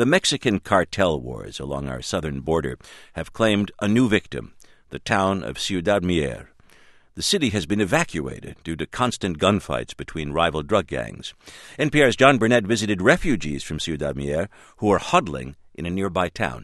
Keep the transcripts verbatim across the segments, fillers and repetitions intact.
The Mexican cartel wars along our southern border have claimed a new victim, the town of Ciudad Mier. The city has been evacuated due to constant gunfights between rival drug gangs. N P R's John Burnett visited refugees from Ciudad Mier who are huddling in a nearby town.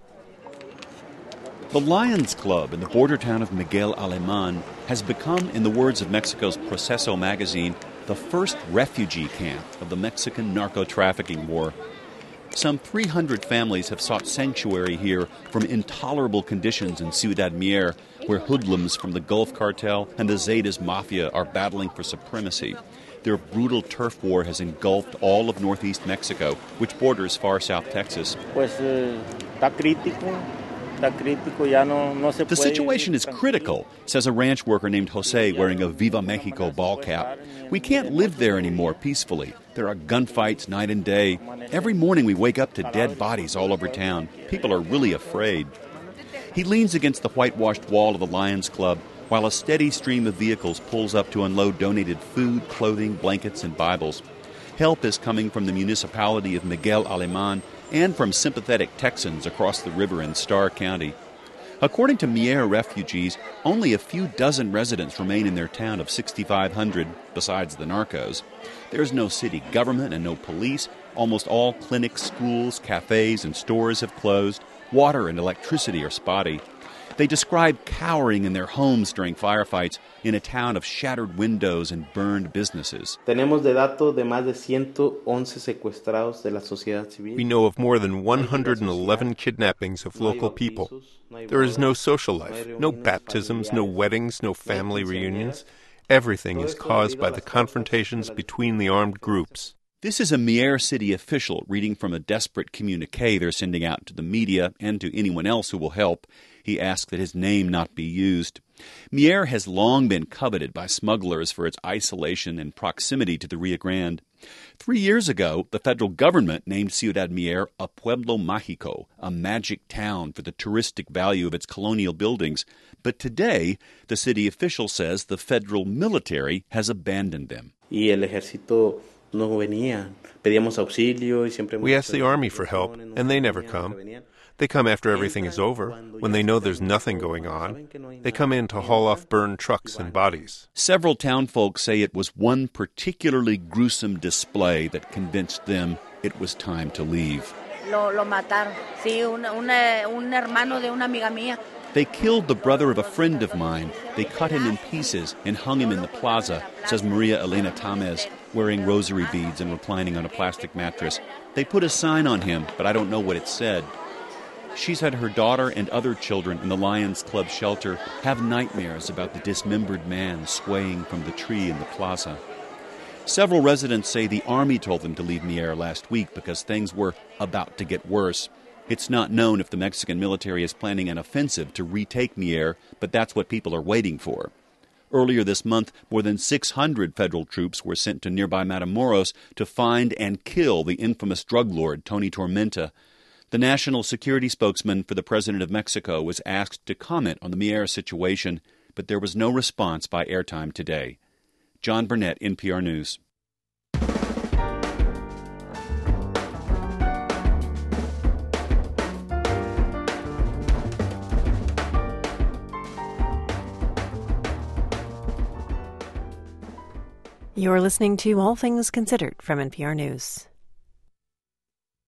The Lions Club in the border town of Miguel Alemán has become, in the words of Mexico's Proceso magazine, the first refugee camp of the Mexican narco-trafficking war. Some three hundred families have sought sanctuary here from intolerable conditions in Ciudad Mier, where hoodlums from the Gulf Cartel and the Zetas Mafia are battling for supremacy. Their brutal turf war has engulfed all of northeast Mexico, which borders far south Texas. Pues, eh, está crítico. The situation is critical, says a ranch worker named Jose wearing a Viva Mexico ball cap. We can't live there anymore peacefully. There are gunfights night and day. Every morning we wake up to dead bodies all over town. People are really afraid. He leans against the whitewashed wall of the Lions Club while a steady stream of vehicles pulls up to unload donated food, clothing, blankets, and Bibles. Help is coming from the municipality of Miguel Alemán and from sympathetic Texans across the river in Starr County. According to Mier refugees, only a few dozen residents remain in their town of sixty-five hundred, besides the narcos. There's no city government and no police. Almost all clinics, schools, cafes, and stores have closed. Water and electricity are spotty. They describe cowering in their homes during firefights in a town of shattered windows and burned businesses. We know of more than one hundred eleven kidnappings of local people. There is no social life, no baptisms, no weddings, no family reunions. Everything is caused by the confrontations between the armed groups. This is a Mier city official reading from a desperate communique they're sending out to the media and to anyone else who will help. He asks that his name not be used. Mier has long been coveted by smugglers for its isolation and proximity to the Rio Grande. Three years ago, the federal government named Ciudad Mier a Pueblo Mágico, a magic town for the touristic value of its colonial buildings. But today, the city official says the federal military has abandoned them. We asked the army for help, and they never come. They come after everything is over, when they know there's nothing going on. They come in to haul off burned trucks and bodies. Several townfolk say it was one particularly gruesome display that convinced them it was time to leave. They killed the brother of a friend of mine. They cut him in pieces and hung him in the plaza, says Maria Elena Tamez, wearing rosary beads and reclining on a plastic mattress. They put a sign on him, but I don't know what it said. She said her daughter and other children in the Lions Club shelter have nightmares about the dismembered man swaying from the tree in the plaza. Several residents say the army told them to leave Mier last week because things were about to get worse. It's not known if the Mexican military is planning an offensive to retake Mier, but that's what people are waiting for. Earlier this month, more than six hundred federal troops were sent to nearby Matamoros to find and kill the infamous drug lord Tony Tormenta. The national security spokesman for the president of Mexico was asked to comment on the Mier situation, but there was no response by airtime today. John Burnett, N P R News. You're listening to All Things Considered from N P R News.